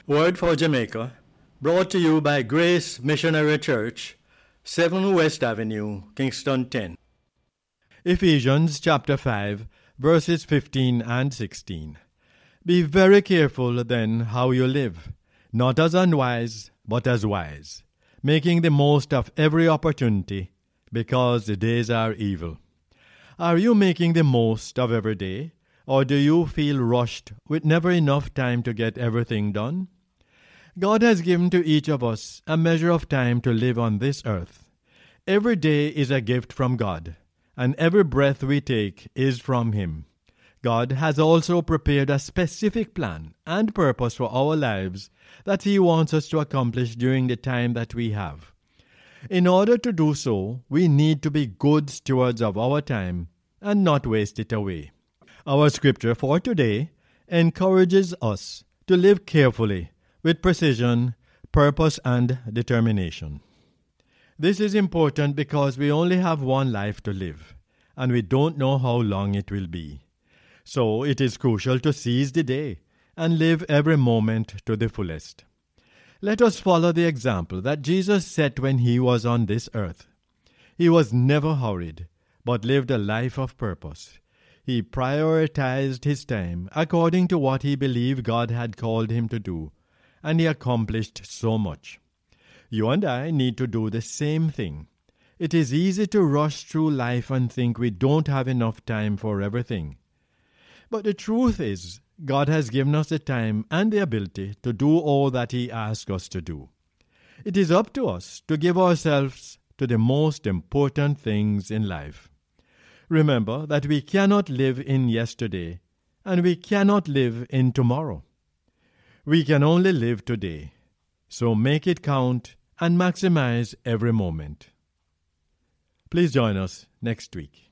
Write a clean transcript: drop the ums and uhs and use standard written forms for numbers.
Word for Jamaica, brought to you by Grace Missionary Church, 7 West Avenue, Kingston 10. Ephesians chapter 5, verses 15 and 16. Be very careful then how you live, not as unwise, but as wise, making the most of every opportunity, because the days are evil. Are you making the most of every day, or do you feel rushed with never enough time to get everything done? God has given to each of us a measure of time to live on this earth. Every day is a gift from God, and every breath we take is from Him. God has also prepared a specific plan and purpose for our lives that He wants us to accomplish during the time that we have. In order to do so, we need to be good stewards of our time and not waste it away. Our scripture for today encourages us to live carefully, with precision, purpose, and determination. This is important because we only have one life to live, and we don't know how long it will be. So it is crucial to seize the day and live every moment to the fullest. Let us follow the example that Jesus set when He was on this earth. He was never hurried, but lived a life of purpose. He prioritized His time according to what He believed God had called Him to do, and He accomplished so much. You and I need to do the same thing. It is easy to rush through life and think we don't have enough time for everything. But the truth is, God has given us the time and the ability to do all that He asks us to do. It is up to us to give ourselves to the most important things in life. Remember that we cannot live in yesterday, and we cannot live in tomorrow. We can only live today, so make it count and maximize every moment. Please join us next week.